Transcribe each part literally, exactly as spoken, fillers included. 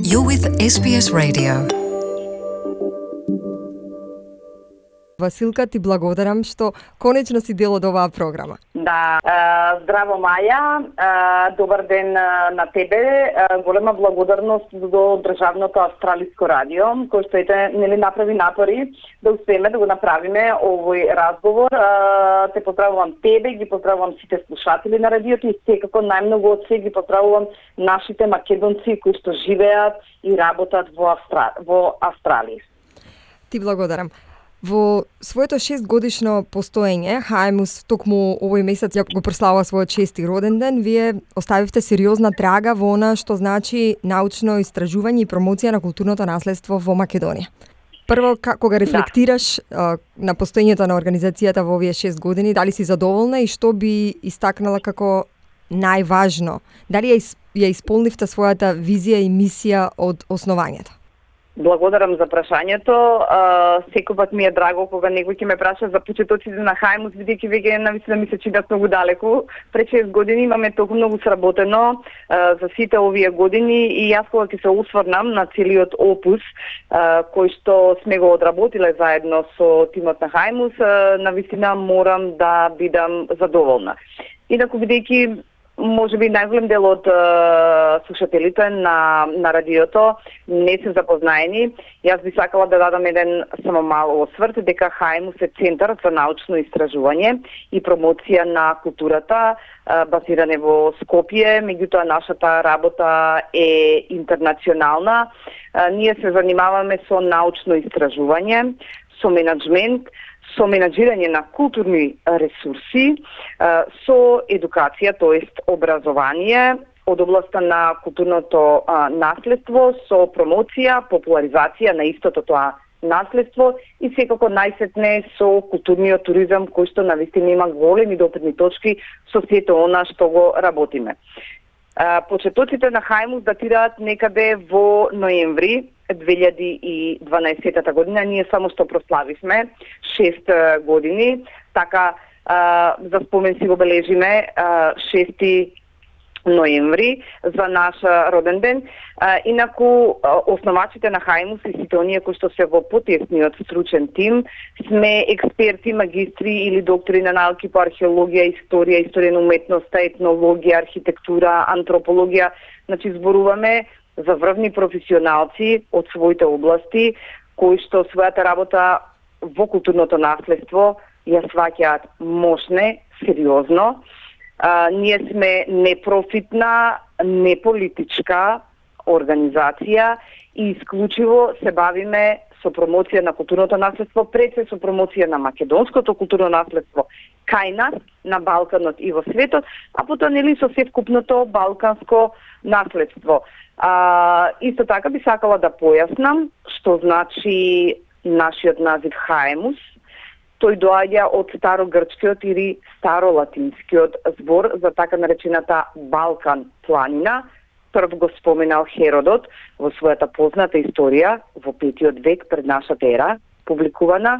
You're with Ес Би Ес Radio. Василка, ти благодарам што конечно си дел од оваа програма. Да, е, здраво Маја, е, добар ден на тебе. Е, голема благодарност до Државното австралиско радио, кој што ете нели направи напори да успееме да го направиме овој разговор. Е, те поздравувам тебе, ги поздравувам сите слушатели на радиото и секако најмногу од се ги поздравувам нашите македонци кои што живеат и работат во, Австра... во Австралија. Ти благодарам. Во своето шестгодишно постоење, Хаемус токму овој месец ја го прославува својот шести роден ден, вие оставивте сериозна трага во она што значи научно истражување и промоција на културното наследство во Македонија. Прво, кога рефлектираш да. на постоењето на организацијата во овие шест години, дали си задоволна и што би истакнала како најважно? Дали ја, ја исполнивте својата визија и мисија од основањето? Благодарам за прашањето. Секогаш ми е драго кога некој ќе ме праша за почетоците на Хаемус, бидејќи веќе навистина ми се чинат многу далеку. Пред шест години имаме толку многу сработено а, за сите овие години и јас кога ќе се осврнам на целиот опус а, кој што сме го одработиле заедно со тимот на Хаемус, навистина морам да бидам задоволна. Инаку бидејќи може би најголем дел од uh, слушателите на, на радиото не се запознаени. Јас би сакала да дадам еден само мал осврт дека Хаемус е центар за научно истражување и промоција на културата, uh, базиране во Скопје, меѓутоа нашата работа е интернационална. Uh, ние се занимаваме со научно истражување, со менаџмент, со менаџирање на културни ресурси, со едукација, тоест образование, од областта на културното наследство, со промоција, популаризација на истото тоа наследство и секако најсетне со културниот туризам, кој што навистина има големи допирни точки со сето она што го работиме. Почетоците на Хаемус датираат некаде во ноември две илјади и дванаесета година. Ние само што прославивме шест години, така за спомен си го бележиме шести ноември за наш роден ден. Инаку основачите на Хаемус и сите оние кои што се во потесниот стручен тим сме експерти, магистри или доктори на науки по археологија, историја, историја на уметноста, етнологија, архитектура, антропологија. Значи зборуваме за врвни професионалци од своите области кои што својата работа во културното наследство ја сваќаат мощне, сериозно. А, ние сме непрофитна, неполитичка организација и исклучиво се бавиме со промоција на културното наследство, пред се со промоција на македонското културно наследство кај нас, на Балканот и во светот, а потоа нели со севкупното балканско наследство. А, исто така би сакала да појаснам што значи нашиот назив Хаемус. Тој доаѓа од старогрчкиот или старолатинскиот збор за така наречената Балкан планина. Прв го споменал Херодот во својата позната историја во петиот век пред нашата ера, публикувана.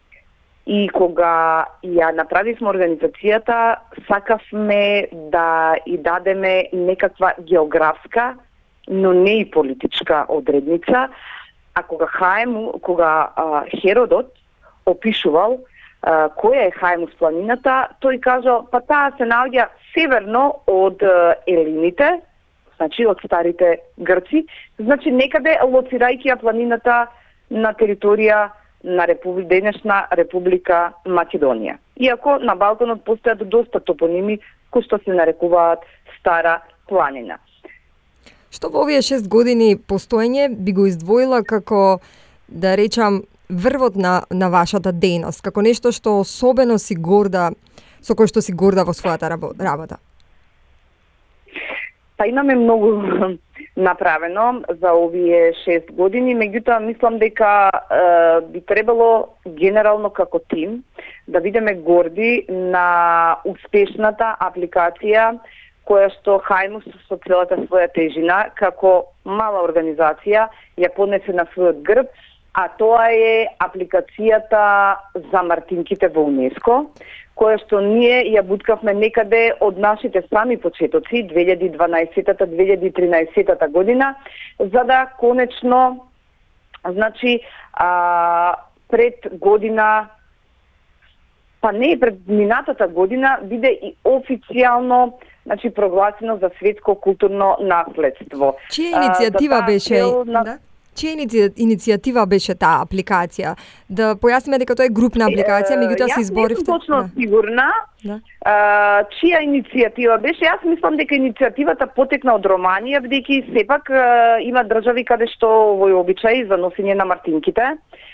И кога ја направивме организацијата, сакавме да и дадеме некаква географска, но не и политичка одредница. А кога Хаему, кога а, Херодот опишувал а, која е Хаемус планината, тој кажал, па таа се наоѓа северно од а, Елините, значи од старите грци, значи некаде лоцирајќи ја планината на територија на републи... денешна Република Македонија. Иако на Балканот постојат доста топоними кои што се нарекуваат Стара планина. Што во овие шест години постоење би го издвоила како, да речам, врвот на, на вашата дејност, како нешто што особено си горда, со кој што си горда во својата работа? Па имаме многу направено за овие шест години, меѓутоа мислам дека е, би требало генерално како тим да бидеме горди на успешната апликација која што Хаемус со целата своја тежина како мала организација ја поднесе на својот грб, а тоа е апликацијата за мартинките во УНЕСКО, која што ние ја буткавме некаде од нашите сами почетоци, две илјади и дванаесетта - две илјади и тринаесетта година, за да конечно, значи, а, пред година, па не пред минатата година, биде и официјално, значи, прогласено за светско културно наследство. Чија иницијатива беше? На... Да? Чија иницијатива беше таа апликација? Да појасниме дека тоа е групна апликација, меѓутоа се изборивте. Јас не сум точно да. сигурна да. а, чија иницијатива беше. Јас мислам дека иницијативата потекна од Романија, бидејќи сепак а, има држави каде што овој обичај за носење на мартинките.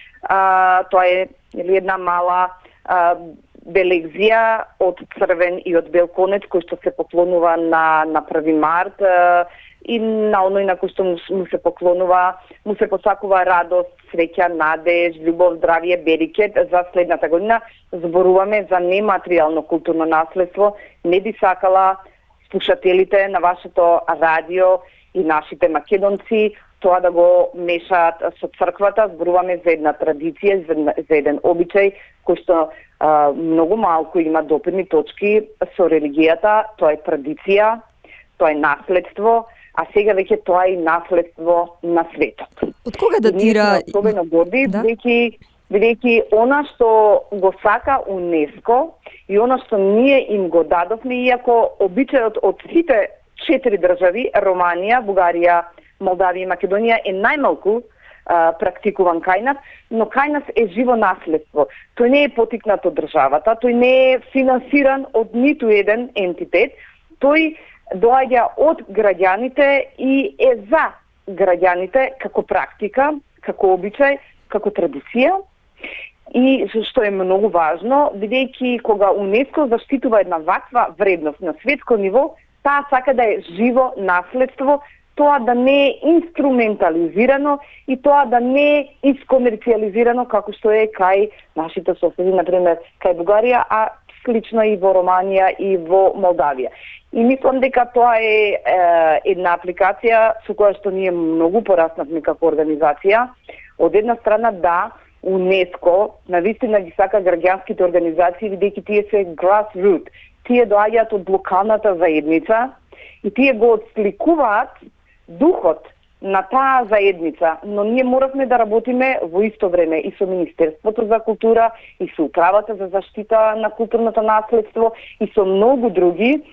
А, тоа е или една мала а, белегзија од црвен и од бел конец кој што се поклонува на на први март а, и на оној на кој што му, му се поклонува, му се посакува радост, среќа, надеж, љубов, здравје, берикет за следната година. Зборуваме за нематеријално културно наследство. Не би сакала слушателите на вашето радио и нашите македонци тоа да го мешаат со црквата. Зборуваме за една традиција, за еден обичај кој што а, многу малку има допирни точки со религијата. Тоа е традиција, тоа е наследство, а сега веќе тоа е и наследство на светот. Од кога датира? Ние сме особено горди, да? бидејќи бидејќи она што го сака УНЕСКО и она што ние им го дадовме, иако обичајот од сите четири држави, Романија, Бугарија, Молдавија и Македонија, е најмалку а, практикуван кај нас, но кај нас е живо наследство. Тој не е потикнат од државата, тој не е финансиран од ниту еден ентитет, тој доаѓа од граѓаните и е за граѓаните како практика, како обичај, како традиција. И што е многу важно, бидејќи кога УНЕСКО заштитува една ваква вредност на светско ниво, таа сака да е живо наследство, тоа да не е инструментализирано и тоа да не е искомерцијализирано како што е кај нашите соседи, например, кај Бугарија, а слично и во Романија и во Молдавија. И мислам дека тоа е, е една апликација со која што ние многу пораснавме како организација. Од една страна, да, УНЕСКО навистина ги сака граѓанските организации, бидејќи тие се grassroot. Тие доаѓаат од локалната заедница и тие го отсликуваат духот на таа заедница, но ние моравме да работиме во исто време и со Министерството за култура, и со Управата за заштита на културното наследство, и со многу други е,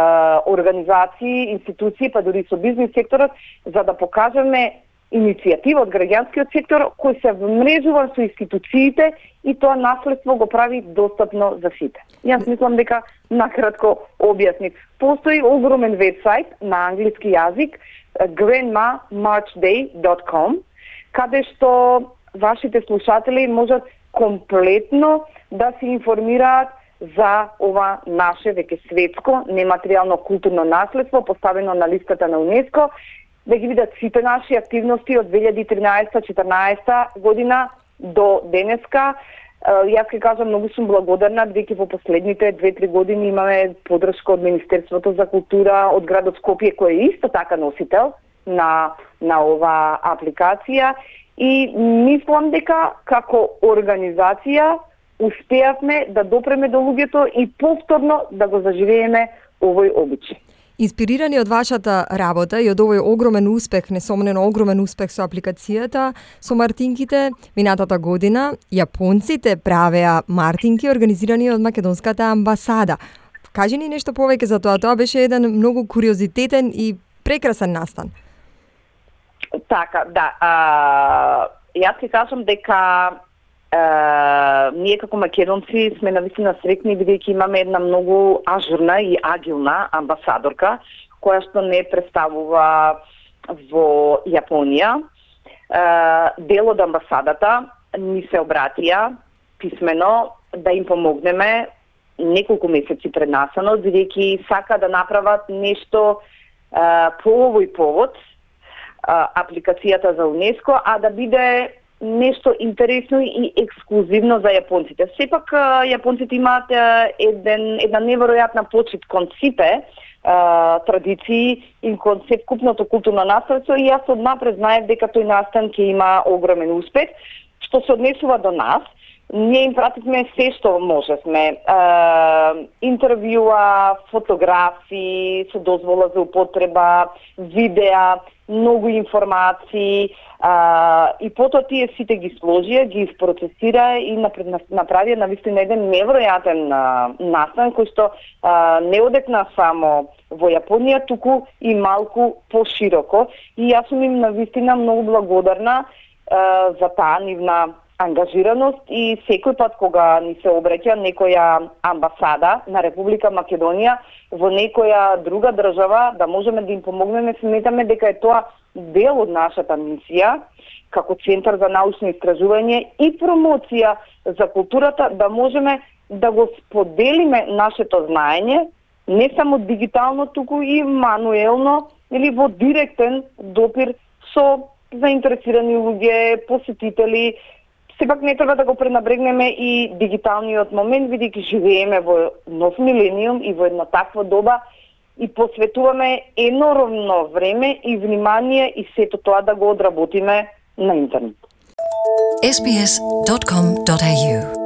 организации, институции, па дури со бизнис секторот, за да покажеме иницијатива од граѓанскиот сектор кој се вмрежува со институциите и тоа наследство го прави достапно за сите. Јас мислам дека накратко објасних. Постои огромен вебсайт на англиски јазик grandma march day dot com, каде што вашите слушатели можат комплетно да се информираат за ова наше веќе светско нематеријално културно наследство поставено на листата на УНЕСКО, да ги видат сите наши активности од две илјади и тринаесетта - четрнаесетта година до денеска. Јас ќе кажам, многу сум благодарна, бидејќи во последните две-три години имаме поддршка од Министерството за култура, од градот Скопје, кој е исто така носител на, на ова апликација. И мислам дека како организација успеавме да допреме до луѓето и повторно да го заживееме овој обичај. Инспирирани од вашата работа и од овој огромен успех, несомнено огромен успех со апликацијата со мартинките, минатата година јапонците правеа мартинки организирани од македонската амбасада. Кажи ни нешто повеќе за тоа. Тоа беше еден многу куриозитетен и прекрасен настан. Така, да. А, јас ќе кажам дека Uh, ние како македонци сме навистина среќни бидејќи имаме една многу ажурна и агилна амбасадорка која што не представува во Јапонија. Uh, дел од амбасадата ни се обратија писмено да им помогнеме неколку месеци пред настанот, бидејќи сака да направат нешто uh, по овој повод, uh, апликацијата за УНЕСКО, а да биде нешто интересно и ексклузивно за јапонците. Сепак јапонците имаат еден, една неверојатна почит кон сите а, традиции и кон севкупното културно наследство и јас однапред знаев дека тој настан ќе има огромен успех. Што се однесува до нас, ние им пратихме се што можесме. Е, интервјуа, фотографии со дозвола за употреба, видеа, многу информации, а, и потоа тие сите ги сложија, ги процесира и направија навистина еден невројатен настан кој што а, не одекна само во Јапонија, туку и малку пошироко. И јас сум им навистина многу благодарна а, за таа нивна ангажираност и секој пат кога ни се обраќа некоја амбасада на Република Македонија во некоја друга држава да можеме да им помогнеме, сметаме дека е тоа дел од нашата мисија како Центар за научно истражување и промоција за културата, да можеме да го споделиме нашето знаење не само дигитално, туку и мануелно или во директен допир со заинтересирани луѓе, посетители. Сепак не треба да го пренабрегнеме и дигиталниот момент, бидејќи живееме во нов милениум и во една таква доба и посветуваме енормно време и внимание и сето тоа да го одработиме на интернет. ес би ес точка ком точка ей ю